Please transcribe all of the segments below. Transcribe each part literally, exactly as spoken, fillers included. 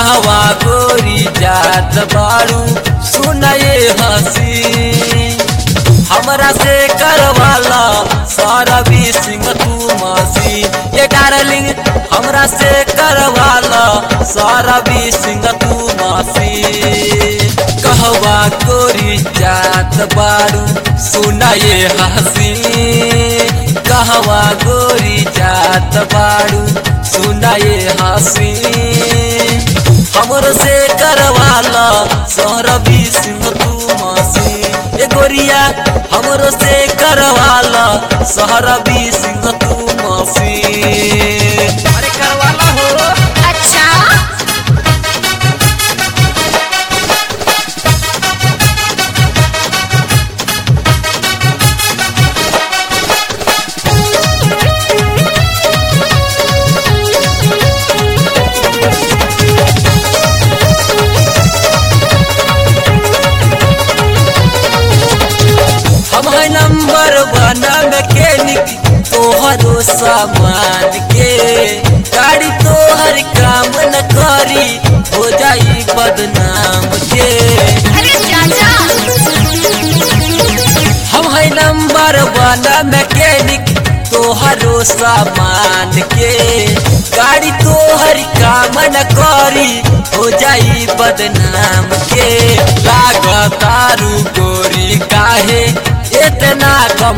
कहवा गोरी जात बारू सुनाए हसी हमरा से करवाला सरबी सिंह तू मासी ये डार्लिंग हमरा से करवाला सरबी सिंह तू मासी कहवा गोरी जात बारू सुनाए हसी कहवा गोरी जात बारू सुनाए हसी हमरो से करवाला सरबी सिंह तू मासी ए गोरिया हमरो से करवाला सरबी सिंह तू मासी अरे करवाला हो अच्छा हम है नंबर वन मैकेनिक तोहरो सामान के गाड़ी तोहर काम न करी हो जाई बदनाम के अरे चाचा हम है नंबर वन मैकेनिक तोहरो सामान के गाड़ी तोहर काम न करी हो जाई बदनाम के लागतारू गोरी काहे इतना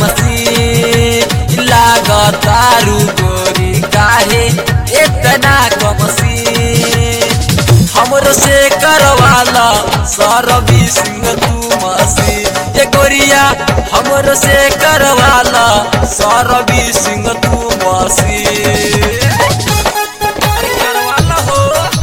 कमसी लागतारू गोरी काहे इतना कमसी हमरो से करवाला सरबी सिंह तू मासी ये गोरिया हमरो से करवाला सरबी सिंह तू मासी अरे करवाला हो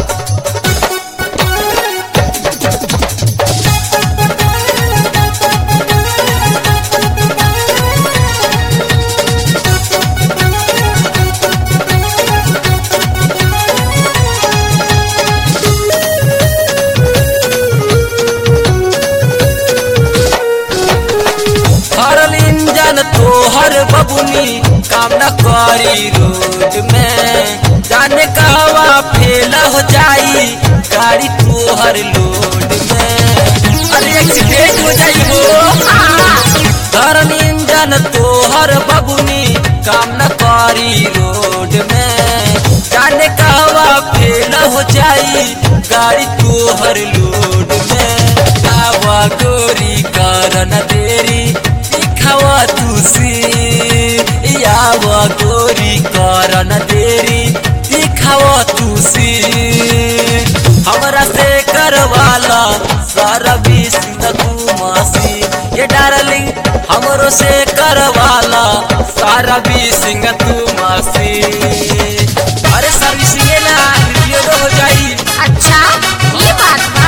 हरल इंजन तोहर बबुनी काम न करी रोड में जाने कहवा फेल हो जाई गाड़ी तोहर लोड में अरे एक्सीडेंट हो जाई हो हरल इंजन तोहर बबुनी काम न करी रोड में जाने कहवा फेल हो जाई गाड़ी तोहर लोड में आवा गोरी करन देरी दिखावा तुसी यावा गोरी करन देरी दिखावा तुसी हमरा से करवाला सरबी सिंह तू मासी ये डार्लिंग हमरो से करवाला सरबी सिंह तू मासी अरे सर्विसिंग ना रिपेयर हो जाई अच्छा ये बात बा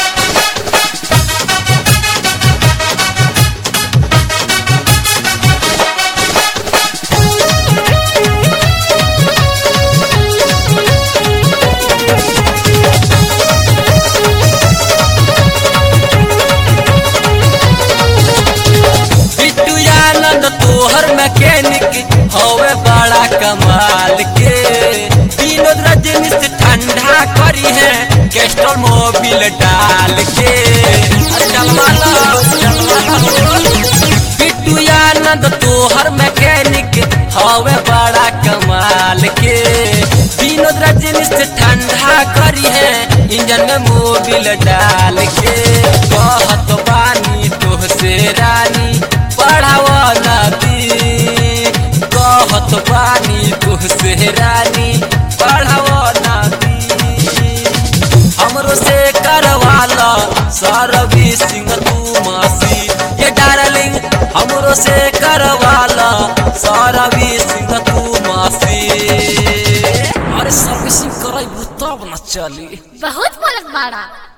बिट्टू आनंद तोहर मैकेनिक हवे बड़ा कमाल के विनोद रजनी से ठंडा करी है कैस्ट्रॉल मोबिल डाल के अरे चलवाला चलवाला बिट्टू आनंद तोहर मैकेनिक हवे बड़ा कमाल के विनोद रजनी से ठंडा करी है इंजन में मोबिल डाल के कहत बानी तोहसे रानी पढ़ावा नदी कहत बानी तुहसे रानी पढ़ावा नदी हमरो से करवाला सरबी सिंह तू मासी ये डार्लिंग हमरो से करवाला सरबी सिंह तू मासी अरे सर्विसिंग कराई तब न चली बहुत बोलत बाड़ा।